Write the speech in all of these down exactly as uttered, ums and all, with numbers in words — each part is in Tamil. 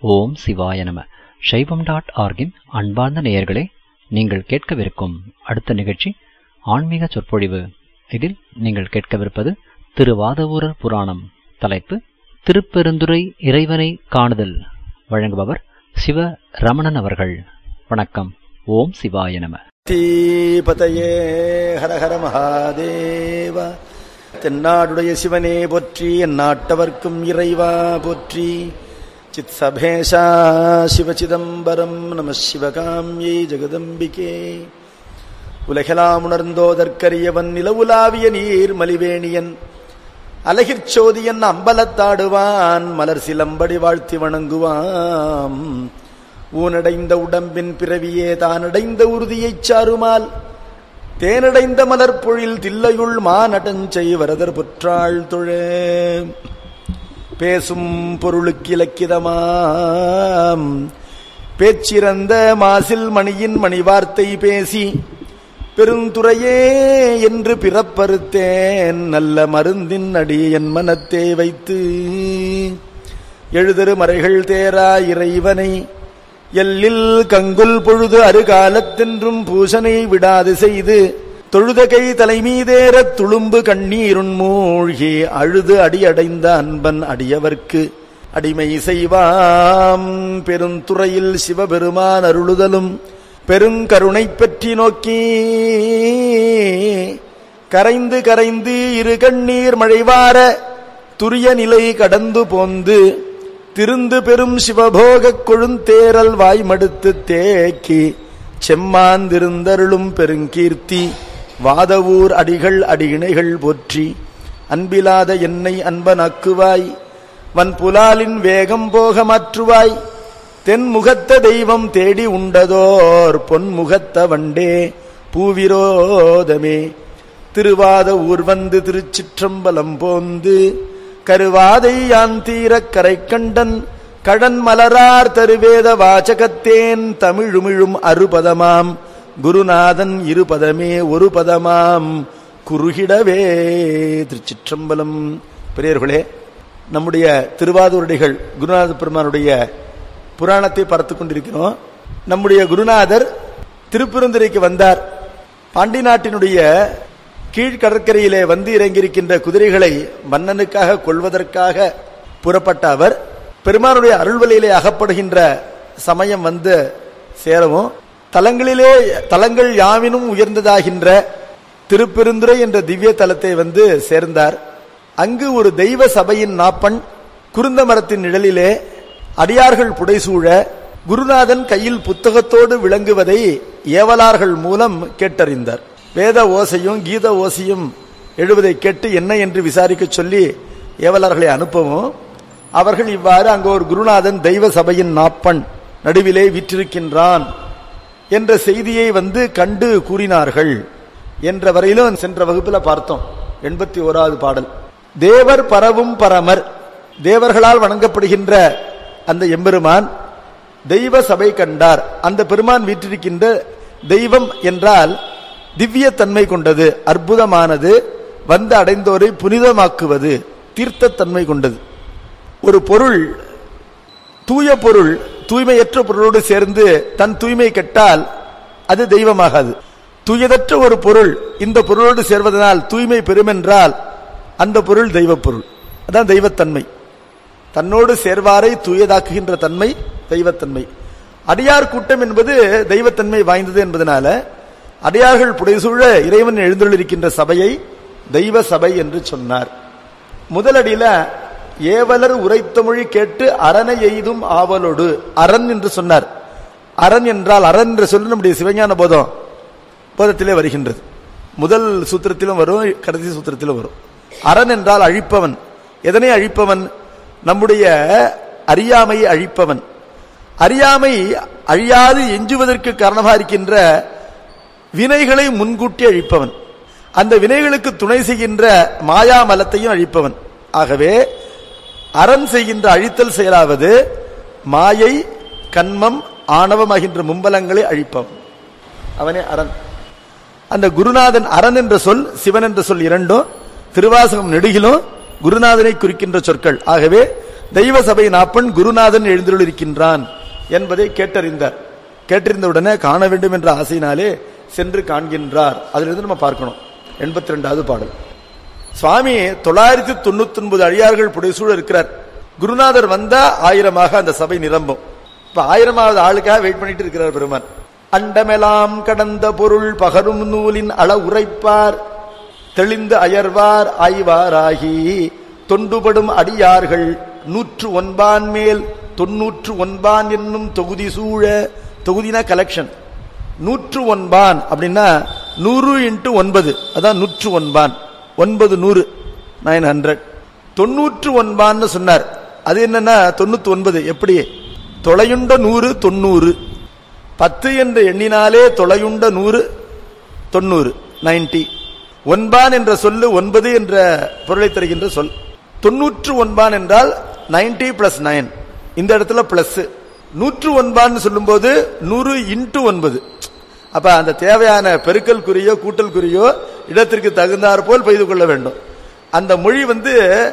ஓம் சிவாய நம. சைவம் டாட் ஆர்கின் அன்பார்ந்த நேயர்களே, நீங்கள் கேட்கவிருக்கும் அடுத்த நிகழ்ச்சி ஆன்மீக சொற்பொழிவு. இதில் நீங்கள் கேட்கவிருப்பது திருவாதவூரர் புராணம். தலைப்பு திருப்பெருந்துறை இறைவனை காணுதல். வழங்குபவர் சிவ ரமணன் அவர்கள். வணக்கம். ஓம் சிவாய நம. தீபதையே ஹரஹர மகாதேவ. தென்னாடுடைய சிவனே போற்றி, எந்நாட்டவர்க்கும் இறைவா போற்றி. சித் சபேஷா சிவசிதம்பரம் நம சிவகாமியை ஜெகதம்பிகே. உலகெலாம் உணர்ந்தோதற்கரியவன் நிலவுலாவிய நீர் மலிவேணியன் அலகிற் அம்பலத்தாடுவான் மலர் சிலம்படி வாழ்த்தி வணங்குவாம். ஊனடைந்த உடம்பின் பிறவியே தானடைந்த உறுதியைச் சாருமால் தேனடைந்த மலர்பொழில் தில்லையுள் மாநடஞ்சை வரதர் புற்றாள் தொழ. பேசும் பொருளுக்கு இலக்கிதமாம் பேச்சிறந்த மாசில் மணியின் மணிவார்த்தை பேசி பெருந்துறையே என்று பிறப்பறுத்தேன் நல்ல மருந்தின் அடி என் மனத்தே வைத்து. எழுதரு மறைகள் தேரா இறைவனை எல்லில் கங்குல் பொழுது அருகாலத்தென்றும் பூசனை விடாது செய்து தொழுதகை தலைமீதேறத் துளும்பு கண்ணீருண் மூழ்கி அழுது அடியடைந்த அன்பன் அடியவர்க்கு அடிமை செய்வாம். பெருந்துறையில் சிவபெருமான் அருளுதலும் பெருங்கருணை பற்றி நோக்கி கரைந்து கரைந்து இரு கண்ணீர் மழைவார துரிய நிலை கடந்து போந்து திருந்து பெரும் சிவபோகக் கொழுந்தேரல் வாய்மடுத்து தேக்கி செம்மாந்திருந்தருளும் பெருங்கீர்த்தி வாதவூர் அடிகள் அடியிணைகள் போற்றி. அன்பிலாத என்னை அன்பனாக்குவாய், வன்புலாலின் வேகம் போக மாற்றுவாய். தென்முகத்த தெய்வம் தேடி உண்டதோர் பொன்முகத்த வண்டே பூவிரோதமே. திருவாத ஊர் வந்து திருச்சிற்றம்பலம் போந்து கருவாதை யான் தீரக் கரை கண்டன் கடன் மலரார் தருவேத வாசகத்தேன் தமிழுமிழும் அறுபதமாம் குருநாதன் இருபதமே ஒரு பதமாம் குறுகிடவே. திருச்சிற்றம்பலம். பெரியர்களே, நம்முடைய திருவாதூரடிகள் குருநாத பெருமானுடைய புராணத்தை பார்த்துக் கொண்டிருக்கிறோம். நம்முடைய குருநாதர் திருப்பெருந்துறைக்கு வந்தார். பாண்டி நாட்டினுடைய கீழ்கடற்கரையிலே வந்து இறங்கியிருக்கின்ற குதிரைகளை மன்னனுக்காக கொள்வதற்காக புறப்பட்ட அவர் பெருமானுடைய அருள்வலையிலே அகப்படுகின்ற சமயம் வந்து சேரவும் தலங்களிலே தலங்கள் யாவினும் உயர்ந்ததாகின்ற திருப்பெருந்துறை என்ற திவ்ய தலத்தை வந்து சேர்ந்தார். அங்கு ஒரு தெய்வ சபையின் நாப்பன் குருந்த மரத்தின் நிழலிலே அடியார்கள் புடைசூழ குருநாதன் கையில் புத்தகத்தோடு விளங்குவதை ஏவலார்கள் மூலம் கேட்டறிந்தார். வேத ஓசையும் கீத ஓசையும் எழுவதை கேட்டு என்ன என்று விசாரிக்க சொல்லி ஏவலார்களை அனுப்பவும் அவர்கள் இவ்வாறு அங்கு ஒரு குருநாதன் தெய்வ சபையின் நாப்பன் நடுவிலே விற்றிருக்கின்றான் என்ற செய்தியை வந்து கண்டு கூறினார்கள் என்ற வரையிலும் சென்ற வகுப்பில் பார்த்தோம். எண்பத்தி ஓராவது பாடல். தேவர் பரவும் பரமர், தேவர்களால் வணங்கப்படுகின்ற அந்த எம்பெருமான் தெய்வ சபை கண்டார். அந்த பெருமான் வீற்றிருக்கின்ற தெய்வம் என்றால் திவ்ய தன்மை கொண்டது, அற்புதமானது, வந்து அடைந்தோரை புனிதமாக்குவது, தீர்த்தத்தன்மை கொண்டது. ஒரு பொருள் தூய பொருள் தூய்மையற்ற பொருளோடு சேர்ந்து தன் தூய்மை கெட்டால் அது தெய்வமாகாது. தூயதற்ற ஒரு பொருள் இந்த பொருளோடு சேர்வதனால் தூய்மை பெறுமென்றால் அந்த பொருள் தெய்வ பொருள். அதான் தெய்வத்தன்மை. தன்னோடு சேர்வாரை தூயதாக்குகின்ற தன்மை தெய்வத்தன்மை. அடியார் கூட்டம் என்பது தெய்வத்தன்மை வாய்ந்தது என்பதனால அடியார்கள் புடைசூழ இறைவன் எழுந்துள்ளிருக்கின்ற சபையை தெய்வ சபை என்று சொன்னார். முதலடியில ஏவலர் உரைத்த மொழி கேட்டு அரணை எய்தும் ஆவலோடு அரண் என்று சொன்னார். அரண் என்றால் அரண் என்று சொல்லி நம்முடைய சிவஞான போதம் போதத்திலே வருகின்றது. முதல் சூத்திரத்திலும் வரும், கடைசி சூத்திரத்திலும் வரும். அரண் என்றால் அழிப்பவன். எதனை அழிப்பவன்? நம்முடைய அறியாமையை அழிப்பவன். அறியாமை அழியாது எஞ்சுவதற்கு காரணமாக இருக்கின்ற வினைகளை முன்கூட்டி அழிப்பவன். அந்த வினைகளுக்கு துணை செய்கின்ற மாயாமலத்தையும் அழிப்பவன். ஆகவே அரண் செய்கின்ற அழித்தல் செயலாவது மாயை கண்மம் ஆணவமாகின்ற மும்பலங்களை அழிப்பவன், அவனே அரண். அந்த குருநாதன் அரண் என்ற சொல் சிவன் என்ற சொல் இரண்டும் திருவாசகம் நெடுகிலும் குருநாதனை குறிக்கின்ற சொற்கள். ஆகவே தெய்வ சபை நாப்பன் குருநாதன் எழுந்தருளிருக்கின்றான் என்பதை கேட்டறிந்தார். கேட்டறிந்தவுடனே காண வேண்டும் என்ற ஆசையினாலே சென்று காண்கின்றார். அதிலிருந்து நம்ம பார்க்கணும். எண்பத்தி ரெண்டாவது பாடல். சுவாமி தொள்ளாயிரத்தி தொண்ணூத்தி ஒன்பது அடியார்கள் புடைசூழ இருக்கிறார். குருநாதர் வந்தா ஆயிரமாக அந்த சபை நிரம்பும். இப்ப ஆயிரமாவது ஆளுக்காக வெயிட் பண்ணிட்டு இருக்கிறார் பெருமான். அண்டமெலாம் கடந்த பொருள் பகரும் நூலின் அள உரைப்பார் தெளிந்து அயர்வார் ஆய்வாராகி தொண்டுபடும் அடியார்கள் நூற்று ஒன்பான் மேல் தொன்னூற்று ஒன்பான் என்னும் தொகுதி சூழ. தொகுதினா கலெக்ஷன். நூற்று ஒன்பான் அப்படின்னா நூறு இன்ட்டு ஒன்பது, அதான் நூற்று ஒன்பான். ஒன்பது நூறு, நைன் ஹண்ட்ரட். தொன்னூற்று ஒன்பான்னு சொன்னார். அது என்னன்னா தொண்ணூத்தி ஒன்பது. எப்படி? தொலையுண்ட நூறு தொண்ணூறு. பத்து என்று எண்ணினாலே தொலையுண்ட நூறு தொண்ணூறு, நைன்டி. ஒன்பான் என்ற சொல்லு ஒன்பது என்ற பொருளை தருகின்ற சொல். தொன்னூற்று ஒன்பான் என்றால் நைன்டி பிளஸ் நைன், இந்த இடத்துல பிளஸ். நூற்று ஒன்பான் சொல்லும் போது நூறு இன்ட்டு ஒன்பது. அப்ப அந்த தேவையான பெருக்கல் குறியோ கூட்டல் குறியோ இடத்திற்கு தகுந்தாற் போல் பெய்து கொள்ள வேண்டும். அந்த மொழி வந்து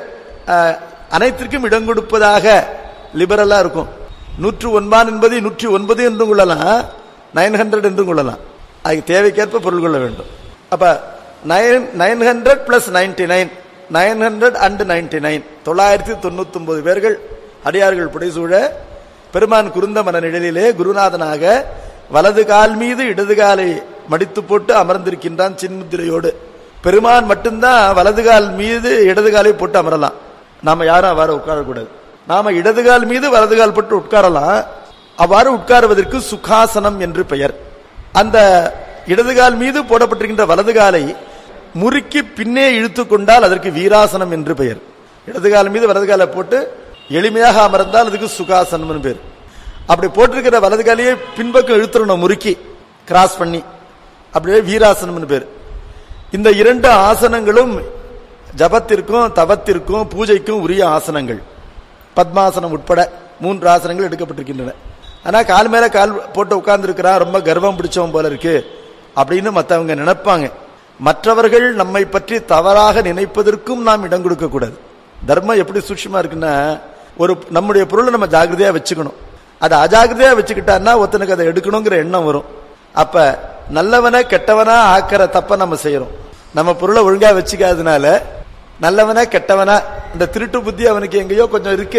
அனைத்திற்கும் இடம் கொடுப்பதாக லிபரலா இருக்கும். நூற்று ஒன்பான் என்பதை நூற்றி ஒன்பது என்றும் கொள்ளலாம், நைன் ஹண்ட்ரட் என்றும் கொள்ளலாம். அதுக்கு தேவைக்கேற்ப பொருள் கொள்ள வேண்டும். அப்ப nine nine hundred plus ninety nine, nine hundred and ninety nine, தொள்ளாயிரத்தி தொண்ணூத்தி ஒன்பது பேர்கள் அடியார்கள் புடைசூழ பெருமான் குருந்த மன நிழலிலே குருநாதனாக வலது கால் மீது இடது காலை மடித்து போட்டு அமர்ந்திருக்கின்றான் சின்முத்திரையோடு. பெருமான் மட்டும்தான் வலது கால் மீது இடது காலை போட்டு அமரலாம். நாம யாரும் அவ்வாறு உட்காரக்கூடாது. நாம இடது கால் மீது வலது கால் போட்டு உட்காரலாம். அவ்வாறு உட்காருவதற்கு சுகாசனம் என்று பெயர். அந்த இடது கால் மீது போடப்பட்டிருக்கின்ற வலது காலை முறுக்கி பின்னே இழுத்து கொண்டால் அதற்கு வீராசனம் என்று பெயர். இடது கால் மீது வலது காலை போட்டு எளிமையாக அமர்ந்தால் அதுக்கு சுகாசனம் பேர். அப்படி போட்டிருக்கிற வலது காலையை பின்பக்கம் இழுத்துறணும், முறுக்கி கிராஸ் பண்ணி, அப்படியே வீராசனம் பேர். இந்த இரண்டு ஆசனங்களும் ஜபத்திற்கும் தவத்திற்கும் பூஜைக்கும் உரிய ஆசனங்கள். பத்மாசனம் உட்பட மூன்று ஆசனங்கள் எடுக்கப்பட்டிருக்கின்றன. ஆனா கால் மேல கால் போட்டு உட்கார்ந்து இருக்கிறான், ரொம்ப கர்வம் பிடிச்சவன் போல இருக்கு அப்படின்னு மற்றவங்க நினைப்பாங்க. மற்றவர்கள் நம்மை பற்றி தவறாக நினைப்பதற்கும் நாம் இடம் கொடுக்க கூடாது. தர்மம் எப்படி சூட்சமா இருக்குன்னா, ஒரு நம்முடைய பொருளை நம்ம ஜாகிரதையா வச்சுக்கணும். அதை அஜாகிரதையா வச்சுக்கிட்டான்னா ஒருத்தனுக்கு அதை எடுக்கணுங்கிற எண்ணம் வரும். அப்ப நல்லவனை கெட்டவனா ஆக்கிற தப்ப நம்ம செய்யறோம். நம்ம பொருளை ஒழுங்கா வச்சுக்காதனால நல்லவனா கெட்டவனா இந்த திருட்டு புத்தி அவனுக்கு எங்கேயோ கொஞ்சம் இருக்கு,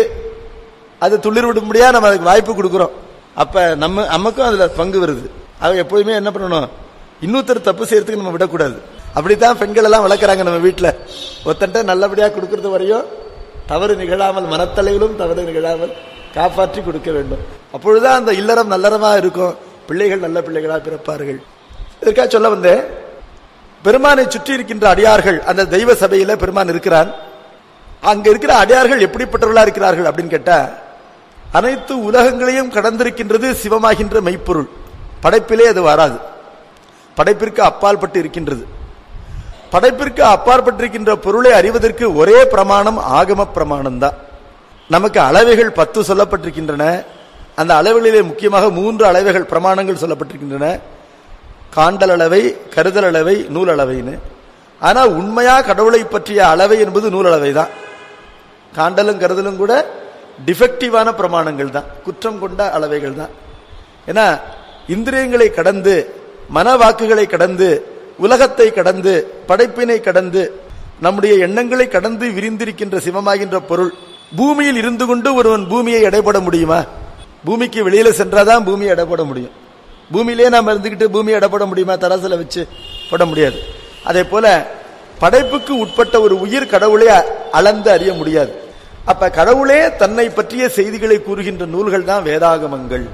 அது துளிர் விடும்படியா நம்ம அதுக்கு வாய்ப்பு கொடுக்கிறோம். அப்ப நம்ம நமக்கும் அதுல பங்கு வருது. அவ எப்போதுமே என்ன பண்ணணும், இன்னொருத்தர் தப்பு செய்யறதுக்கு நம்ம விடக்கூடாது. அப்படித்தான் பெண்கள் எல்லாம் வளர்க்குறாங்க நம்ம வீட்டுல. ஒருத்தன்ட்ட நல்லபடியா கொடுக்கறது வரையும் தவறு நிகழாமல், மனத்தலைவிலும் தவறு நிகழாமல் காப்பாற்றி கொடுக்க வேண்டும். அப்பொழுதுதான் அந்த இல்லறம் நல்லறமா இருக்கும், பிள்ளைகள் நல்ல பிள்ளைகளா பிறப்பார்கள். இதற்காக சொல்ல வந்தேன், பெருமானை சுற்றி இருக்கின்ற அடியார்கள் அந்த தெய்வ சபையில பெருமான் இருக்கிறான். அங்க இருக்கிற அடியார்கள் எப்படிப்பட்டவர்களா இருக்கிறார்கள் அப்படின்னு கேட்டா, அனைத்து உலகங்களையும் கடந்திருக்கின்றது சிவமாகின்ற மெய்ப்பொருள். படைப்பிலே அது வராது, படைப்பிற்கு அப்பால் பட்டு இருக்கின்றது. படைப்பிற்கு அப்பாற்பட்டிருக்கின்ற பொருளை அறிவதற்கு ஒரே பிரமாணம் ஆகம பிரமாணம் தான். நமக்கு அளவைகள் பத்து சொல்லப்பட்டிருக்கின்றன. அந்த அளவுகளிலே முக்கியமாக மூன்று அளவைகள் பிரமாணங்கள் சொல்லப்பட்டிருக்கின்றன. காண்டல் அளவை, கருதல் அளவை, நூல் அளவைன்னு. ஆனா உண்மையா கடவுளை பற்றிய அளவை என்பது நூல் அளவை தான். காண்டலும் கருதலும் கூட டிஃபெக்டிவான பிரமாணங்கள் தான், குற்றம் கொண்ட அளவைகள் தான். ஏன்னா இந்திரியங்களை கடந்து, மன வாக்குகளை கடந்து, உலகத்தை கடந்து, படைப்பினை கடந்து, நம்முடைய எண்ணங்களை கடந்து விரிந்திருக்கின்ற சிவமாகின்ற பொருள். பூமியில் இருந்து கொண்டு ஒருவன் பூமியை எடைபட முடியுமா? பூமிக்கு வெளியில சென்றாதான் பூமியை எடைபட முடியும். பூமியிலே நாம் இருந்துகிட்டு பூமியை எடைபட முடியுமா? தராசுல வச்சு போட முடியாது. அதே போல படைப்புக்கு உட்பட்ட ஒரு உயிர் கடவுளை அளந்து அறிய முடியாது. அப்ப கடவுளே தன்னை பற்றிய செய்திகளை கூறுகின்ற நூல்கள் தான் வேதாகமங்கள்.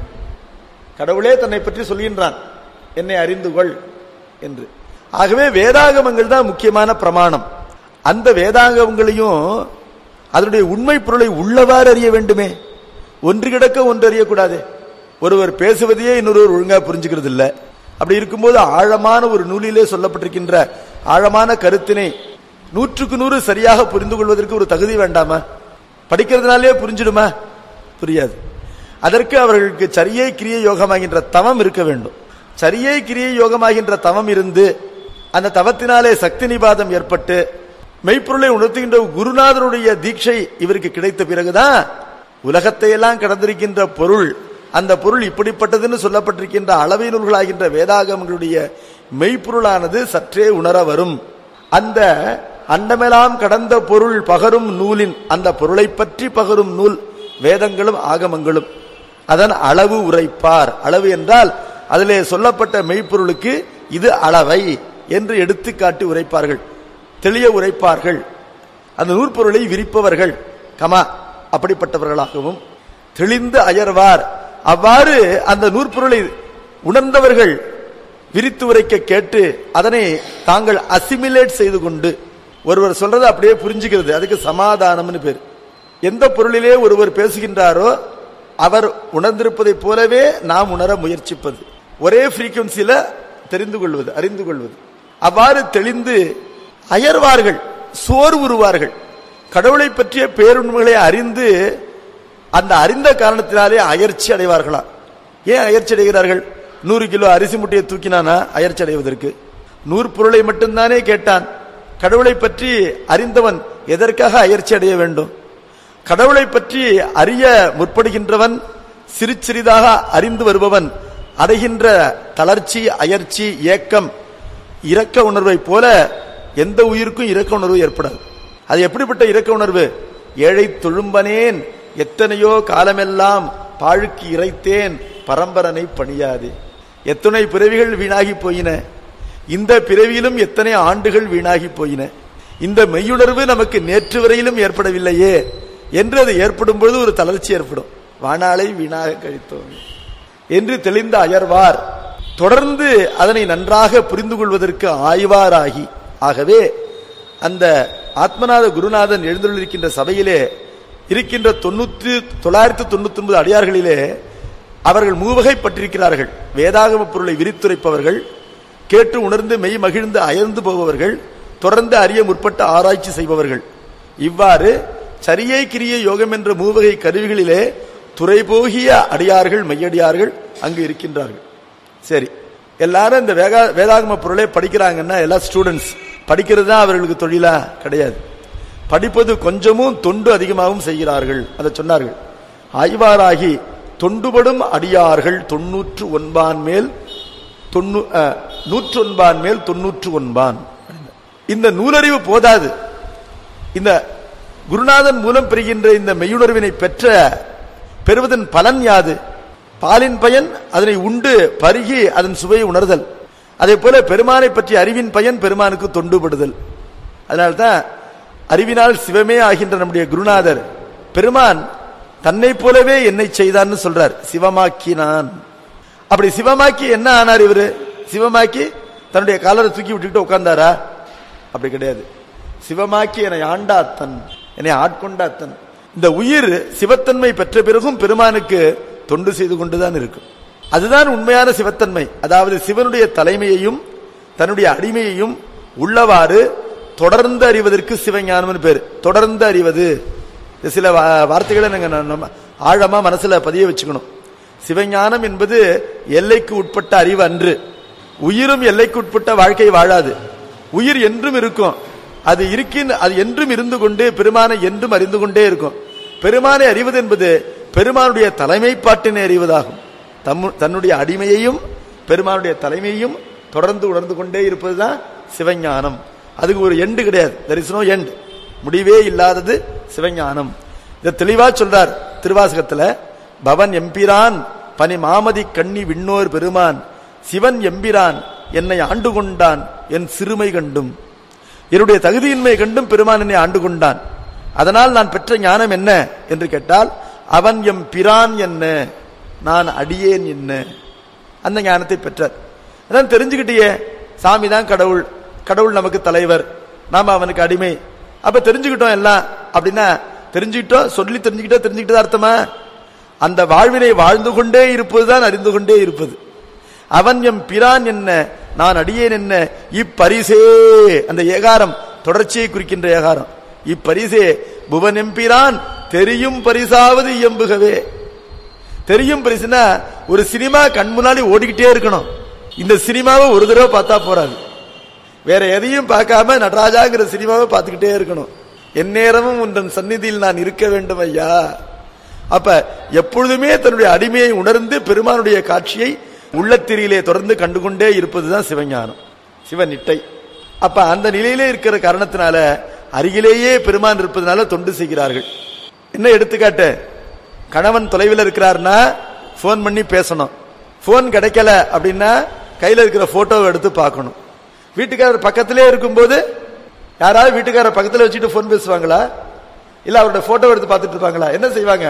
கடவுளே தன்னை பற்றி சொல்கின்றான், என்னை அறிந்து கொள் என்று. ஆகவே வேதாகமங்கள் தான் முக்கியமான பிரமாணம். அந்த வேதாகமங்களையும் அதனுடைய உண்மை பொருளை உள்ளவாறு அறிய வேண்டுமே, ஒன்று கிடக்க ஒன்று அறியக்கூடாது. ஒருவர் பேசுவதையே இன்னொருவர் ஒழுங்கா புரிஞ்சுக்கிறது இல்லை. அப்படி இருக்கும்போது ஆழமான ஒரு நூலிலே சொல்லப்பட்டிருக்கின்ற ஆழமான கருத்தினை நூற்றுக்கு நூறு சரியாக புரிந்து கொள்வதற்கு ஒரு தகுதி வேண்டாமா? படிக்கிறதுனாலே புரிஞ்சிடுமா? புரியாது. அதற்கு அவர்களுக்கு சரியை கிரியை யோகமாகின்ற தவம் இருக்க வேண்டும். சரியை கிரியை யோகமாகின்ற தவம் இருந்து அந்த தவத்தினாலே சக்தி நிபாதம் ஏற்பட்டு மெய்ப்பொருளை உணர்த்துகின்ற குருநாதருடைய தீட்சை இவருக்கு கிடைத்த பிறகுதான் உலகத்தை எல்லாம் கடந்திருக்கின்ற பொருள், அந்த பொருள் இப்படிப்பட்டதுன்னு சொல்லப்பட்டிருக்கின்ற அளவை நூல்களாகின்ற வேதாகமங்களுடைய மெய்ப்பொருளானது சற்றே உணர வரும். அந்த அண்டமெல்லாம் கடந்த பொருள் பகரும் நூலின் அந்த பொருளை பற்றி பகரும் நூல் வேதங்களும் ஆகமங்களும். அதன் அளவு உரைப்பார். அளவு என்றால் அதிலே சொல்லப்பட்ட மெய்ப்பொருளுக்கு இது அளவை என்று எடுத்து காட்டி உரைப்பார்கள், தெளிய உரைப்பார்கள். அந்த நூற்பொருளை விரிப்பவர்கள் கமா அப்படிப்பட்டவர்களாகவும் தெளிந்து அயர்வார். அவ்வாறு அந்த நூற்பொருளை உணர்ந்தவர்கள் விரித்து உரைக்க கேட்டு அதனை தாங்கள் அசிமிலேட் செய்து கொண்டு, ஒருவர் சொல்றது அப்படியே புரிஞ்சுக்கிறது, அதுக்கு சமாதானம்னு பேர். எந்த பொருளிலே ஒருவர் பேசுகின்றாரோ அவர் உணர்ந்திருப்பதை போலவே நாம் உணர முயற்சிப்பது, ஒரே ஃப்ரீக்வன்சியில தெரிந்து கொள்வது, அறிந்து கொள்வது. அவ்வாறு தெளிந்து அயர்வார்கள், சோர்வுறுவார்கள். கடவுளை பற்றிய பேருண்மைகளை அறிந்து அந்த அறிந்த காரணத்தினாலே அயற்சி அடைவார்களா? ஏன் அயற்சி அடைகிறார்கள்? நூறு கிலோ அரிசி முட்டையை தூக்கினானா அயற்சி அடைவதற்கு? நூறு பொருளை மட்டும்தானே கேட்டான். கடவுளை பற்றி அறிந்தவன் எதற்காக அயற்சி அடைய வேண்டும்? கடவுளை பற்றி அறிய முற்படுகின்றவன், சிறு சிறிதாக அறிந்து வருபவன் அடைகின்ற தளர்ச்சி, அயற்சி, ஏக்கம், இரக்க உணர்வை போல எந்த உயிருக்கும் இரக்க உணர்வு ஏற்படாது. அது எப்படிப்பட்ட இரக்க உணர்வு? ஏழை தொழும்பனேன் எத்தனையோ காலமெல்லாம் பாழுக்கு இறைத்தேன் பரம்பரனை பணியாது. எத்தனை பிறவிகள் வீணாகி போயின, இந்த பிறவியிலும் எத்தனை ஆண்டுகள் வீணாகி போயின. இந்த மெய்யுணர்வு நமக்கு நேற்று வரையிலும் ஏற்படவில்லையே என்று அது ஏற்படும் பொழுது ஒரு தளர்ச்சி ஏற்படும். வானாளை வீணாக கழித்தோம் என்று தெளிந்த அயர்வார். தொடர்ந்து அதனை நன்றாக புரிந்து கொள்வதற்கு ஆய்வாராகி. ஆகவே அந்த ஆத்மநாத குருநாதன் எழுந்துள்ளிருக்கின்ற சபையிலே இருக்கின்ற தொண்ணூத்தி தொள்ளாயிரத்தி தொண்ணூத்தி ஒன்பது அடியார்களிலே அவர்கள் மூவகைப்பட்டிருக்கிறார்கள். வேதாகம பொருளை விரித்துரைப்பவர்கள், கேட்டு உணர்ந்து மெய் மகிழ்ந்து அயர்ந்து போபவர்கள், தொடர்ந்து அறிய முற்பட்ட ஆராய்ச்சி செய்பவர்கள். இவ்வாறு சரியை கிரிய யோகம் என்ற மூவகை கருவிகளிலே துறை போகிய அடியார்கள், மையடியார்கள் அங்கு இருக்கின்றார்கள். சரி, எல்லாரும் இந்த வேதாகம பொருளை படிக்கிறாங்கன்னா எல்லாம் ஸ்டூடெண்ட்ஸ். படிக்கிறது தான் அவர்களுக்கு தொழிலா? கிடையாது. படிப்பது கொஞ்சமும் தொண்டு அதிகமாகவும் செய்கிறார்கள். அதை சொன்னார்கள். ஆய்வாராகி தொண்டுபடும் அடியார்கள் தொன்னூற்று ஒன்பான் மேல் தொண்ணூ நூற்று ஒன்பான் மேல் தொன்னூற்று ஒன்பான். இந்த நூலறிவு போதாது. இந்த குருநாதன் மூலம் பெறுகின்ற இந்த மெய்யுணர்வினை பெற்ற பெறுவதன் பலன் யாது? பாலின் பயன் அதனை உண்டு பருகி அதன் சுவையை உணர்தல். அதே போல பெருமானை பற்றி அறிவின் பயன் பெருமானுக்கு தொண்டுபடுதல். அதனால்தான் அறிவினால் சிவமே ஆகின்ற நம்முடைய குருநாதர் பெருமான் தன்னை போலவே என்னை செய்தான்னு சொல்றார். சிவமாக்கினான். அப்படி சிவமாக்கி என்ன ஆனார் இவரு? சிவமாக்கி தன்னுடைய காலரை தூக்கி விட்டுக்கிட்டு உட்கார்ந்தாரா? அப்படி கிடையாது. சிவமாக்கி என்னை ஆண்டாத்தன், என்னை ஆட்கொண்டாத்தன். இந்த உயிர் சிவத்தன்மை பெற்ற பிறகும் பெருமானுக்கு தொண்டு செய்து கொண்டுதான் இருக்கும். அதுதான் உண்மையான சிவத்தன்மை. அதாவது சிவனுடைய தலைமையையும் தன்னுடைய அடிமையையும் உள்ளவாறு தொடர்ந்து அறிவதற்கு சிவஞானம் பேர். தொடர்ந்து அறிவது. சில வார்த்தைகளை நாங்க ஆழமா மனசுல பதிய வச்சுக்கணும். சிவஞானம் என்பது எல்லைக்கு உட்பட்ட அறிவு அன்று. உயிரும் எல்லைக்கு உட்பட்ட வாழ்க்கை வாழாது. உயிர் என்றும் இருக்கும். அது இருக்கின் அது என்றும் இருந்து கொண்டு பெருமானை என்றும் அறிந்து கொண்டே இருக்கும். பெருமானை அறிவது என்பது பெருமானுடைய தலைமைப்பாட்டினை அறிவதாகும். தன்னுடைய அடிமையையும் பெருமானுடைய தலைமையையும் தொடர்ந்து உணர்ந்து கொண்டே இருப்பதுதான் சிவஞானம். அதுக்கு ஒரு எண்டு கிடையாது. there is no end. முடிவே இல்லாதது சிவஞானம். இதை தெளிவா சொல்றார் திருவாசகத்துல. பவன் எம்பிரான் பனி மாமதி கண்ணி விண்ணோர் பெருமான் சிவன் எம்பிரான் என்னை ஆண்டு கொண்டான் என் சிறுமை கண்டும். என்னுடைய தகுதியின்மை கண்டும் பெருமான் என்னை ஆண்டு கொண்டான். அதனால் நான் பெற்ற ஞானம் என்ன என்று கேட்டால், அவன் எம் பிரான் என்ன, நான் அடியேன் என்ன, அந்த ஞானத்தை பெற்றார். அதான் தெரிஞ்சுக்கிட்டியே, சாமி தான் கடவுள், கடவுள் நமக்கு தலைவர், நாம அவனுக்கு அடிமை. அப்ப தெரிஞ்சுக்கிட்டோம் எல்லாம் அப்படின்னா, தெரிஞ்சுக்கிட்டோம் சொல்லி தெரிஞ்சுக்கிட்டோம் தெரிஞ்சுக்கிட்டது அர்த்தமா? அந்த வாழ்வினை வாழ்ந்து கொண்டே இருப்பதுதான் அறிந்து கொண்டே இருப்பது. அவன் எம் பிரான் என்ன, நான் அடியேன் என்ன, இப்பரிசே, அந்த ஏகாரம் தொடர்ச்சியை குறிக்கின்ற ஏகாரம். இப்பரிசே புவன் எம்பிரான் தெரியும் பரிசாவது இயம்புகவே. தெரியும் பரிசுனா ஒரு சினிமா கண் முன்னாடி ஓடிக்கிட்டே இருக்கணும். இந்த சினிமாவை ஒரு தடவை பார்த்தா போறாது. வேற எதையும் பார்க்காம நடராஜாங்கிற சினிமாவை பார்த்துக்கிட்டே இருக்கணும். எந்நேரமும் உன் சந்நிதியில் நான் இருக்க வேண்டும் ஐயா. அப்ப எப்பொழுதுமே தன்னுடைய அடிமையை உணர்ந்து பெருமானுடைய காட்சியை உள்ளத்திரியிலே தொடர்ந்து கண்டுகொண்டே இருப்பதுதான் சிவஞானம், சிவநிட்டை. அப்ப அந்த நிலையிலே இருக்கிற காரணத்தினால அருகிலேயே பெருமான் இருப்பதனால தொண்டு செய்கிறார்கள். என்ன எடுத்துக்காட்டு, கணவன் தொலைவில் இருக்கிறார்னா போன் பண்ணி பேசணும். போன் கிடைக்கல அப்படின்னா கையில இருக்கிற போட்டோவை எடுத்து பார்க்கணும். வீட்டுக்காரர் பக்கத்திலே இருக்கும்போது யாராவது வீட்டுக்காரர் பக்கத்தில் வச்சுட்டு போன் பேசுவாங்களா? இல்ல அவருடைய போட்டோ எடுத்து பார்த்துட்டு இருப்பாங்களா? என்ன செய்வாங்க?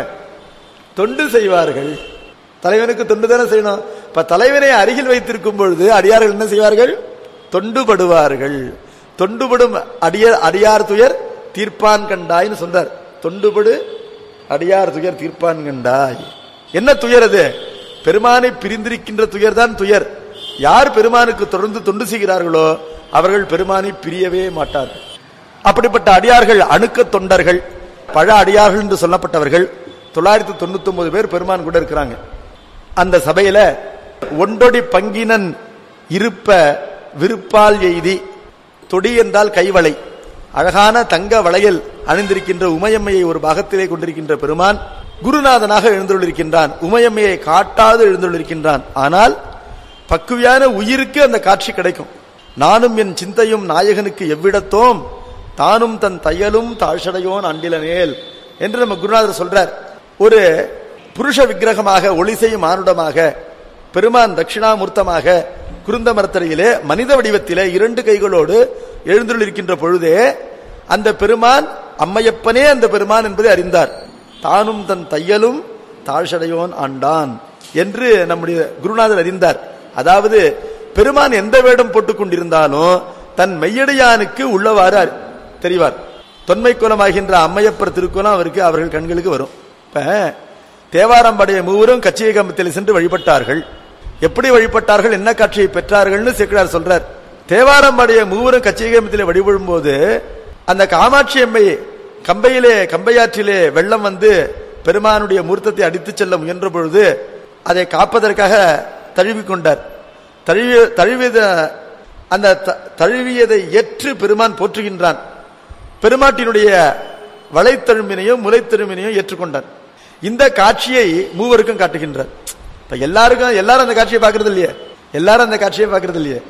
தொண்டு செய்வார்கள். தலைவனுக்கு தொண்டு தானே செய்யணும். இப்ப தலைவனை அருகில் வைத்திருக்கும் பொழுது அடியார்கள் என்ன செய்வார்கள்? தொண்டுபடுவார்கள். தொண்டுபடும் அடியார் அடியார் துயர் தீர்ப்பான் கண்டாய்னு சொல்றார். தொண்டுபடு அடியார் துயர் தீர்ப்பான் கண்டாய். என்ன துயர் அது? பெருமானை பிரிந்திருக்கின்ற துயர் தான் துயர். யார் பெருமானுக்கு தொடர்ந்து தொண்டு செய்கிறார்களோ அவர்கள் பெருமானை பிரியவே மாட்டார்கள். அப்படிப்பட்ட அடியார்கள் அணுக்க தொண்டர்கள், பழ அடியார்கள் என்று சொல்லப்பட்டவர்கள் தொள்ளாயிரத்தி தொண்ணூத்தி ஒன்பது பேர் பெருமான் கூட இருக்கிறாங்க. அந்த சபையில ஒன்றொடி பங்கினன் இருப்ப விருப்பால் எய்தி, தொடி என்றால் கைவளை, அழகான தங்க வளையல் அணிந்திருக்கின்ற உமையம்மையை ஒரு பாகத்திலே கொண்டிருக்கின்ற பெருமான் குருநாதனாக எழுந்துள்ளிருக்கின்றான். உமையம்மையை காட்டாது எழுந்துள்ளிருக்கின்றான். ஆனால் பக்குவியான உயிருக்கு அந்த காட்சி கிடைக்கும். நானும் என் சிந்தையும் நாயகனுக்கு எவ்விடத்தோம், தானும் தன் தையலும் தாழ்சடையோன் அண்டிலனேல் என்று நம்ம குருநாதர் சொல்றார். ஒரு புருஷ விக்கிரகமாக ஒளிசை மானுடமாக பெருமான் தட்சிணாமூர்த்தமாக குருந்த மரத்தடியிலே மனித வடிவத்திலே இரண்டு கைகளோடு எழுந்துள்ளிருக்கின்ற பொழுதே அந்த பெருமான் அம்மையப்பனே அந்த பெருமான் என்பதை அறிந்தார். தானும் தன் தையலும் தாழ்சடையோன் ஆண்டான் என்று நம்முடைய குருநாதர் அறிந்தார். அதாவது பெருமான் எந்த வேடம் போட்டுக் கொண்டிருந்தாலும் தன் மெய்யடியானுக்கு உள்ளவாறு தெரிவார். தொன்மை குலமாகின்ற அம்மையப்பர் திருக்குலம் அவருக்கு அவர்கள் கண்களுக்கு வரும். இப்ப தேவாரம்படைய மூவரும் கச்சிய கம்பத்தில் சென்று வழிபட்டார்கள். எப்படி வழிபட்டார்கள், என்ன காட்சியை பெற்றார்கள்னு சேக்கிழார் சொல்றார். தேவாரம்படைய மூவரும் கச்சிய கம்பத்திலே வழிபடும் போது அந்த காமாட்சி அம்மை கம்பையிலே கம்பையாற்றிலே வெள்ளம் வந்து பெருமானுடைய மூர்த்தத்தை அடித்து செல்ல முயன்ற பொழுது அதை காப்பதற்காக தழுவிக்கொண்டார். தழுவி தழுவியத அந்த தழுவியதை ஏற்று பெருமான் போற்றுகின்றான். பெருமாட்டினுடைய வளைத்தழும்பினையும் முளைத்தழும்பினையும் ஏற்றுக்கொண்டார். இந்த காட்சியை மூவருக்கும் காட்டுகின்றார். இப்ப எல்லாருக்கும் எல்லாரும் அந்த காட்சியை பார்க்கறது இல்லையே, எல்லாரும் அந்த காட்சியை பார்க்கறது இல்லையே.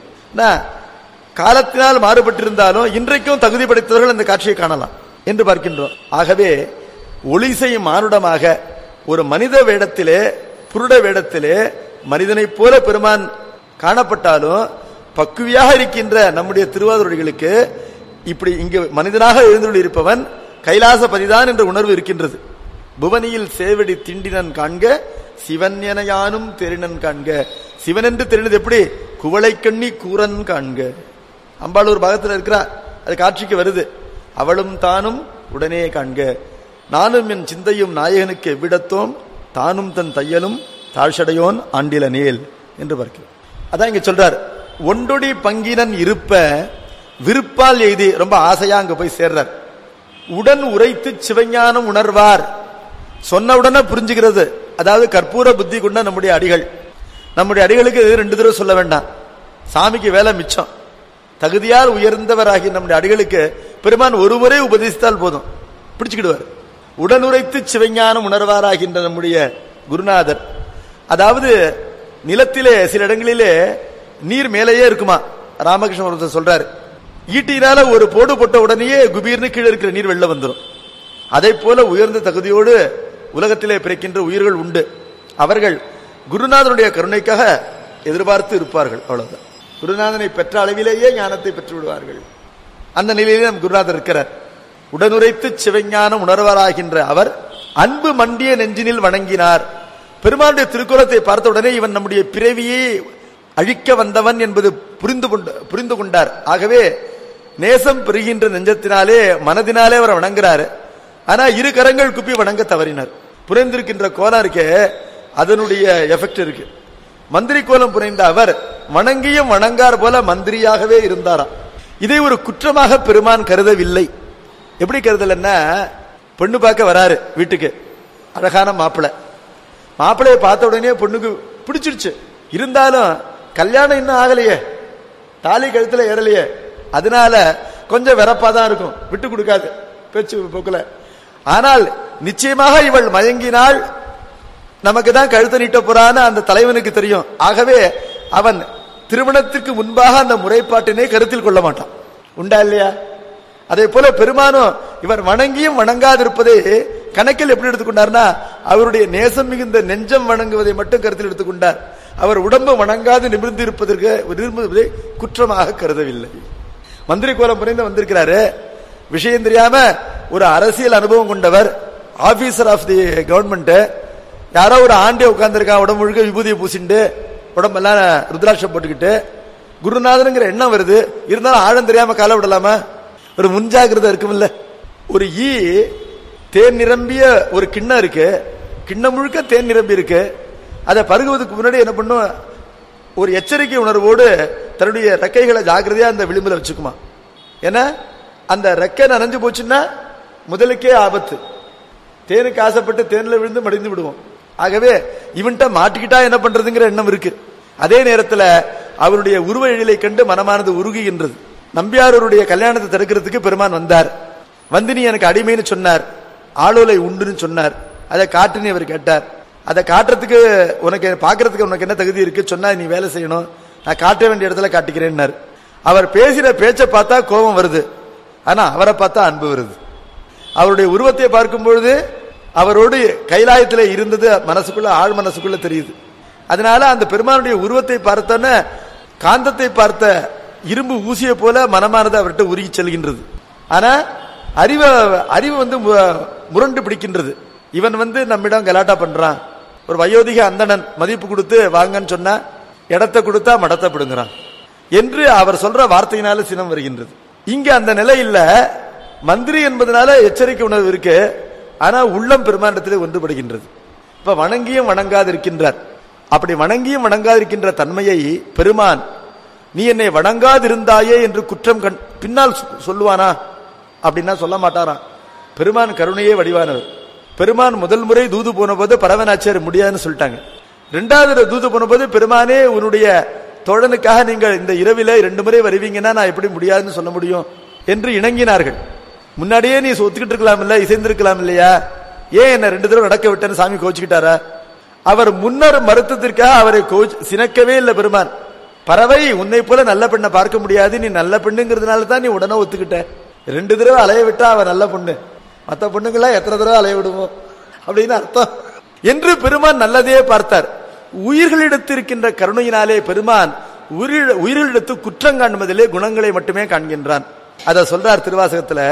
காலத்தினால் மாறுபட்டிருந்தாலும் இன்றைக்கும் தகுதி படைத்தவர்கள் அந்த காட்சியை காணலாம் என்று பார்க்கின்றோம். ஆகவே ஒளிசை மானுடமாக ஒரு மனித வேடத்திலே புருட வேடத்திலே மனிதனை போல பெருமான் காணப்பட்டாலும் பக்குவியாக இருக்கின்ற நம்முடைய திருவாதிரைகளுக்கு இப்படி இங்கு மனிதனாக எழுந்துள்ள இருப்பவன் கைலாச பதிதான் என்ற உணர்வு இருக்கின்றது. புவனியில் சேவடி திண்டினன் காண்க சிவன் என யானும் தெரினன் காண்க. சிவன் என்று தெரிந்தது எப்படி? குவளை கண்ணி கூரன் காண்க. அம்பாளூர் பாகத்தில் இருக்கிறா, அது காட்சிக்கு வருது. அவளும் தானும் உடனே காண்க. நானும் என் சிந்தையும் நாயகனுக்கு எவ்விடத்தோம், தானும் தன் தையலும் தாழ்சடையோன் ஆண்டிலனேல் என்று பார்க்கிறோம். அதான் இங்க சொல்றார். ஒன்றொடி பங்கினன் இருப்ப விருப்பால் எய்தி, ரொம்ப ஆசையா அங்க போய் சேர்றார். உடன் உரைத்து சிவஞானம் உணர்வார். சொன்ன உடனே புரிஞ்சுக்கிறது. அதாவது கற்பூர புத்தி கொண்ட நம்முடைய அடிகள். நம்முடைய அடிகளுக்கு ரெண்டு தடவை சொல்ல வேண்டாம், சாமிக்கு வேலை மிச்சம். தகுதியால் உயர்ந்தவராகி நம்முடைய அடிகளுக்கு பெருமான் ஒருவரே உபதேசித்தால் போதும், பிடிச்சுக்கிடுவார். உடனுரைத்து சிவஞானம் உணர்வாராகின்ற நம்முடைய குருநாதர். அதாவது நிலத்திலே சில இடங்களிலே நீர் மேலேயே இருக்குமா. ராமகிருஷ்ணன் சொல்றாரு, ஈட்டினால ஒரு போடு போட்ட உடனேயே குபீர்னு கீழே இருக்கிற நீர் வெளில வந்துடும். அதை போல உயர்ந்த தகுதியோடு உலகத்திலே பிறக்கின்ற உயிர்கள் உண்டு. அவர்கள் குருநாதனுடைய கருணைக்காக எதிர்பார்த்து இருப்பார்கள். அவ்வளவுதான். குருநாதனை பெற்ற அளவிலேயே ஞானத்தை பெற்று விடுவார்கள். அந்த நிலையிலே நம் குருநாதர் இருக்கிறார். உடனுரைத்து சிவஞானம் உணர்வாராகின்ற அவர் அன்பு மண்டிய நெஞ்சினில் வணங்கினார். பெருமானுடைய திருக்குறளத்தை பார்த்த உடனே இவன் நம்முடைய பிறவியை அழிக்க வந்தவன் என்பது புரிந்து கொண்டு புரிந்து கொண்டார். ஆகவே நேசம் பெறுகின்ற நெஞ்சத்தினாலே மனதினாலே அவர் வணங்குறாரு. ஆனா இரு கரங்கள் குப்பி வணங்க தவறினார். புரிந்திருக்கின்ற கோலம் இருக்கே, அதனுடைய எஃபெக்ட் இருக்கு. மந்திரி கோலம் புரிந்த அவர் வணங்கியும் வணங்கார் போல மந்திரியாகவே இருந்தாராம். இதை ஒரு குற்றமாக பெருமான் கருதவில்லை. எப்படி கருதலன்னா, பொண்ணு பார்க்க வராரு வீட்டுக்கு, அழகான மாப்பிள்ளை. மாப்பிள்ளைய பார்த்த உடனே பொண்ணுக்கு பிடிச்சிருச்சு. இருந்தாலும் கல்யாணம் இன்னும் ஆகலையே, தாலி கழுத்துல ஏறலையே, அதனால கொஞ்சம் வெறப்பாதான் இருக்கும், விட்டு கொடுக்காது பேச்சு போக்கல. ஆனால் நிச்சயமாக இவள் மயங்கினால் நமக்கு தான் கழுத்தை நீட்ட போறான்னு அந்த தலைவனுக்கு தெரியும். ஆகவே அவன் திருமணத்துக்கு முன்பாக அந்த முறைப்பாட்டினை கருத்தில் கொள்ள மாட்டான். உண்டா இல்லையா? அதே போல பெருமானும் இவர் வணங்கியும் வணங்காதிருப்பதை கணக்கில் எப்படி எடுத்துக்கொண்டார்னா, அவருடைய நேசம் மிகுந்த நெஞ்சம் வணங்குவதை மட்டும் கருத்தில் எடுத்துக்கொண்டார். அவர் உடம்பு வணங்காது நிமிர்ந்து இருப்பதற்கு நிமிர்ந்துவதை குற்றமாக கருதவில்லை. மந்திரி கோலம் புரிந்து வந்திருக்கிறாரு, விஷயம் தெரியாம ஒரு அரசியல் அனுபவம் கொண்டவர், ஆபீசர் ஆஃப் தி கவர்மெண்ட். யாரோ ஒரு ஆண்டே உட்கார்ந்துருக்கான், உடம்பு முழுக்க விபூதியை பூசிண்டு உடம்பெல்லாம் ருத்ராட்சம் போட்டுக்கிட்டு. குருநாதனுங்கிற எண்ணம் வருது, இருந்தாலும் ஆழம் தெரியாம கால விடலாமா? ஒரு முன்ஜாகிரதை இருக்குமில்ல. ஒரு ஈ தேன் நிரம்பிய ஒரு கிண்ணம் இருக்கு, கிண்ணம் முழுக்க தேன் நிரம்பி இருக்கு. அதை பருகுவதற்கு முன்னாடி என்ன பண்ணும், ஒரு எச்சரிக்கை உணர்வோடு தன்னுடைய ரெக்கைகளை ஜாக்கிரதையா அந்த விளிம்புல வச்சுக்குமா. ஏன்னா அந்த ரெக்கை நனைஞ்சு போச்சுன்னா முதலுக்கே ஆபத்து. தேனுக்கு ஆசைப்பட்டு தேன்ல விழுந்து மடிந்து விடுவோம். ஆகவே இவன்ட்ட மாட்டிக்கிட்டா என்ன பண்றதுங்கிற எண்ணம் இருக்கு. அதே நேரத்தில் அவருடைய உருவ எழிலை கண்டு மனமானது உருகுகின்றது. நம்பியாரருடைய கல்யாணத்தை தடுக்கிறதுக்கு பெருமான் வந்தார். வந்து நீ எனக்கு அடிமைன்னு சொன்னார், ஆளோலை உண்டுன்னு சொன்னார். அதை காட்டுன்னு அவர் கேட்டார். அதை காட்டுறதுக்கு உனக்கு பாக்குறதுக்கு உனக்கு என்ன தகுதி இருக்கு சொன்னா, நீ வேலை செய்யணும், நான் காட்ட வேண்டிய இடத்துல காட்டிக்கிறேன்னார். அவர் பேசின பேச்சை பார்த்தா கோபம் வருது, ஆனா அவரை பார்த்தா அன்பு வருது. அவருடைய உருவத்தை பார்க்கும் பொழுது அவரோடு கைலாயத்தில் இருந்தது மனசுக்குள்ள ஆழ் மனசுக்குள்ள தெரியுது. அதனால அந்த பெருமானுடைய உருவத்தை பார்த்தோன்னே காந்தத்தை பார்த்த இரும்பு ஊசியை போல மனமானது அவர்கிட்ட உருகி செல்கின்றது. ஆனா அறிவு அறிவு வந்து முரண்டு பிடிக்கின்றது. இவன் வந்து நம்மிடம் கலாட்டா பண்றான். ஒரு வயோதிக அந்தணன் மதிப்பு கொடுத்து வாங்கன்னு சொன்னா இடத்தை கொடுத்தா மடத்தை பிடுங்குறான் என்று அவர் சொல்ற வார்த்தையினால சினம் வருகின்றது. இங்க அந்த நிலை இல்ல. மந்திரி என்பதனால எச்சரிக்கை உணர்வு இருக்கு, ஆனா உள்ளம் பெருமாண்டத்திலே ஒன்றுபடுகின்றது. இப்ப வணங்கியும் வணங்காது இருக்கின்றார். அப்படி வணங்கியும் வணங்காதிருக்கின்ற தன்மையை பெருமான் நீ என்னை வணங்காதிருந்தாயே என்று குற்றம் கண் பின்னால் சொல்லுவானா அப்படின்னா சொல்ல மாட்டாராம். பெருமான் கருணையே வடிவானவர். பெருமான் முதல் முறை தூது போன போது பரவனாச்சார் முடியாதுன்னு சொல்லிட்டாங்க. ரெண்டாவது தூது போன போது பெருமானே உன்னுடைய தோழனுக்காக நீங்கள் இந்த இரவில ரெண்டு முறை வருவீங்கன்னா நான் எப்படி முடியாதுன்னு சொல்ல முடியும் என்று இணங்கினார்கள். முன்னாடியே நீ ஒத்துக்கிட்டு இருக்கலாம் இல்ல, இசைந்திருக்கலாம் இல்லையா, ஏன் என்ன ரெண்டு தடவை நடக்க விட்டேன்னு சாமி கோச்சுக்கிட்டாரா? அவர் முன்னர் மருத்துவத்திற்காக அவரை சினக்கவே இல்லை பெருமான். பறவை உன்னை போல நல்ல பெண்ணை பார்க்க முடியாது, நீ நல்ல பெண்ணுங்கிறதுனால தான் நீ உடனே ஒத்துக்கிட்ட. ரெண்டு தடவை அலைய விட்டா அவ நல்ல பொண்ணு, மற்ற பொண்ணுங்களா எத்தனை தடவை அலைய விடுவோம் அப்படின்னு அர்த்தம் என்று பெருமான் நல்லதே பார்த்தார். உயிர்களிடத்து இருக்கின்ற கருணையினாலே பெருமான் உயிர்களிடத்து குற்றம் காண்பதிலே குணங்களை மட்டுமே காண்கின்றான். அத சொல்றார் திருவாசகத்துல,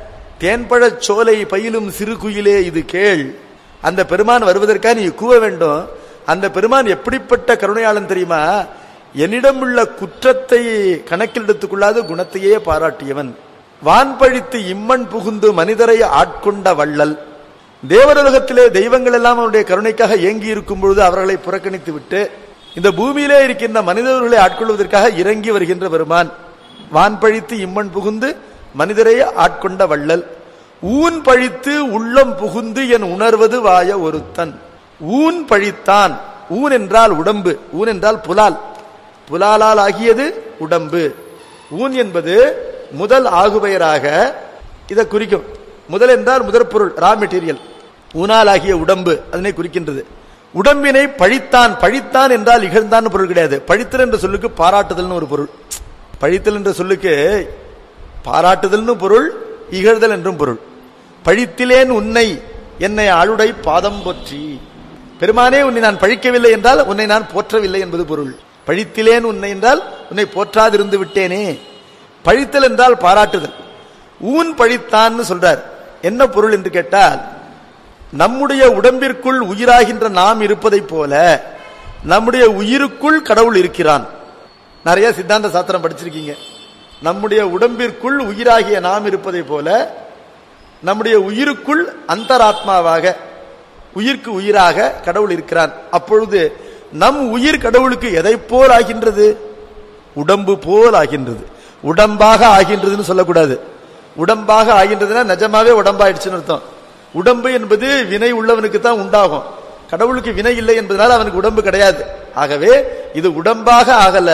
தேன்பழ சோலை பயிலும் சிறு குயிலே இது கேள். அந்த பெருமான் வருவதற்காக நீ கூவ வேண்டும். அந்த பெருமான் எப்படிப்பட்ட கருணையாளன் தெரியுமா? என்னிடம் உள்ள குற்றத்தை கணக்கில் எடுத்துக்கொள்ளாத குணத்தையே பாராட்டியவன். வான்பழித்து இம்மண் புகுந்து மனிதரை ஆட்கொண்ட வள்ளல். தேவருலகத்திலே தெய்வங்கள் எல்லாம் அவனுடைய கருணைக்காக ஏங்கி இருக்கும் பொழுது அவர்களை புறக்கணித்து விட்டு இந்த பூமியிலே இருக்கின்ற மனிதர்களை ஆட்கொள்வதற்காக இறங்கி வருகின்ற பெருமான். வான்பழித்து இம்மண் புகுந்து மனிதரை ஆட்கொண்ட வள்ளல். ஊன் பழித்து உள்ளம் புகுந்து என் உணர்வது வாய ஒருத்தன். ஊன் பழித்தான். ஊன் என்றால் உடம்பு, ஊன் என்றால் புலால், புலாலால் ஆகியது உடம்பு. ஊன் என்பது முதல் ஆகுபெயராக இதை குறிக்கும். முதல் என்றால் முதற் பொருள், ரா மெட்டீரியல். ஊனால் ஆகிய உடம்பு அதனை குறிக்கின்றது. உடம்பினை பழித்தான். பழித்தான் என்றால் இகழ்ந்தான் பொருள் கிடையாது. பழித்தல் என்ற சொல்லுக்கு பாராட்டுதல்னு ஒரு பொருள். பழித்தல் என்ற சொல்லுக்கு பாராட்டுதல்னு பொருள், இகழ்தல் என்றும் பொருள். பழித்திலேன் உன்னை என்னை ஆளுடை பாதம் போற்றி. பெருமானே உன்னை நான் பழிக்கவில்லை என்றால் உன்னை நான் போற்றவில்லை என்பது பொருள். பழித்திலேன் உன்னை என்றால் உன்னை போற்றாதிருந்து விட்டேனே. பழித்தல் என்றால் பாராட்டுதல். ஊன் பழித்தான் சொல்றார். என்ன பொருள் என்று கேட்டால், நம்முடைய உடம்பிற்குள் உயிராகின்ற நாம் இருப்பதை போல நம்முடைய உயிருக்குள் கடவுள் இருக்கிறான். நிறைய சித்தாந்த சாஸ்திரம் படிச்சிருக்கீங்க. நம்முடைய உடம்பிற்குள் உயிராகிய நாம் இருப்பதை போல நம்முடைய உயிருக்குள் அந்தராத்மாவாக உயிர்க்கு உயிராக கடவுள் இருக்கிறான். அப்பொழுது நம் உயிர் கடவுளுக்கு எதை போல் ஆகின்றது? உடம்பு போல் ஆகின்றது. உடம்பாக ஆகின்றதுன்னு சொல்லக்கூடாது. உடம்பாக ஆகின்றதுன்னா நிஜமாவே உடம்பாயிடுச்சுன்னு அர்த்தம். உடம்பு என்பது வினை உள்ளவனுக்கு தான் உண்டாகும். கடவுளுக்கு வினை இல்லை என்பதனால அவனுக்கு உடம்பு கிடையாது. ஆகவே இது உடம்பாக ஆகல,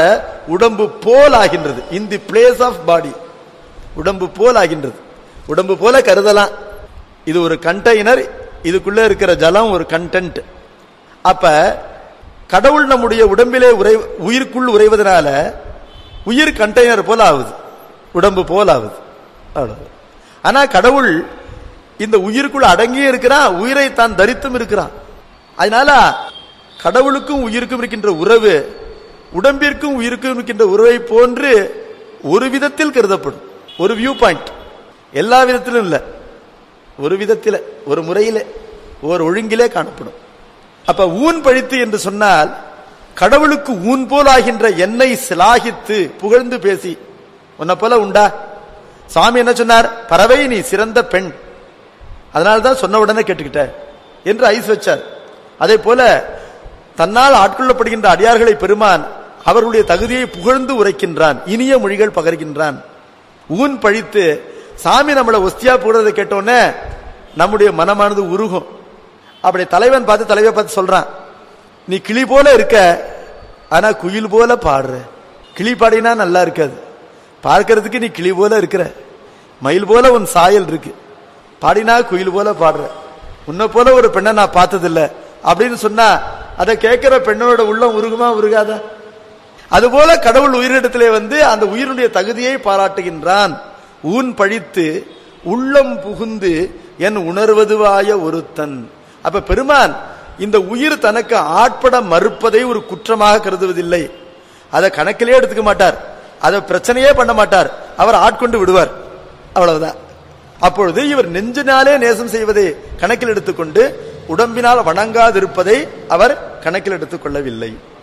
உடம்பு போல் ஆகின்றது. இன் தி பிளேஸ் ஆஃப் பாடி, உடம்பு போல் ஆகின்றது. உடம்பு போல கருதலாம். இது ஒரு கண்டெய்னர், இதுக்குள்ள இருக்கிற ஜலம் ஒரு கண்டென்ட். அப்ப கடவுள் நம்முடைய உடம்பிலே உரை உயிருக்குள் உறைவதனால உயிர் கண்டெய்னர் போல ஆகுது, உடம்பு போல் ஆகுது. அவ்வளவு. ஆனா கடவுள் இந்த உயிருக்குள் அடங்கியே இருக்கிறான், உயிரை தான் தரித்தும் இருக்கிறான். அதனால கடவுளுக்கும் உயிருக்கும் இருக்கின்ற உறவு உடம்பிற்கும் உயிருக்கும் இருக்கின்ற உறவை போன்று ஒரு விதத்தில் கருதப்படும். ஒரு வியூ பாயிண்ட், எல்லா விதத்திலும் இல்ல, ஒரு விதத்தில, ஒரு முறையிலே, ஒரு ஒழுங்கிலே காணப்படும். அப்ப ஊன் பழித்து என்று சொன்னால் கடவுளுக்கு ஊன் போலாகின்ற என்னை சிலாகித்து புகழ்ந்து பேசி, உன்னை போல உண்டா? சுவாமி என்ன சொன்னார்? பறவை நீ சிறந்த பெண், அதனால்தான் சொன்ன உடனே கேட்டுக்கிட்ட என்று ஐஸ் வச்சார். அதே போல தன்னால் ஆட்கொள்ளப்படுகின்ற அடியார்களை பெருமான் அவர்களுடைய தகுதியை புகழ்ந்து உரைக்கின்றான், இனிய மொழிகள் பகர்கின்றான். ஊன் பழித்து சாமி நம்மளை ஒஸ்தியா போடுறதை கேட்டோன்னே நம்முடைய மனமானது உருகும். அப்படி தலைவன் பார்த்து தலைவை பார்த்து சொல்றான், நீ கிளி போல இருக்க, ஆனா குயில் போல பாடுற. கிளி பாடினா நல்லா இருக்காது, பார்க்கறதுக்கு நீ கிளி போல இருக்கிற, மயில் போல உன் சாயல் இருக்கு, பாடினா குயில் போல பாடுற. உன்னை போல ஒரு பெண்ணை நான் பார்த்ததில்ல அப்படின்னு சொன்னா அதை கேட்கிற பெண்ணோட உள்ளம் உருகுமா உருகாதா? அதுபோல கடவுள் உயிரிடத்திலே வந்து அந்த உயிருடைய தகுதியை பாராட்டுகின்றான். ஊன் பழித்து உள்ளம் புகுந்து என் உணர்வதுவாய ஒருத்தன். அப்ப பெருமான் இந்த உயிர் தனக்கு ஆட்பட மறுப்பதை ஒரு குற்றமாக கருதுவதில்லை. அதை கணக்கிலே எடுத்துக்க மாட்டார், அதை பிரச்சனையே பண்ண மாட்டார், அவர் ஆட்கொண்டு விடுவார். அவ்வளவுதான். அப்பொழுது இவர் நெஞ்சினாலே நேசம் செய்வதை கணக்கில் எடுத்துக்கொண்டு உடம்பினால் வணங்காதிருப்பதை அவர் கணக்கில் எடுத்துக் கொள்ளவில்லை.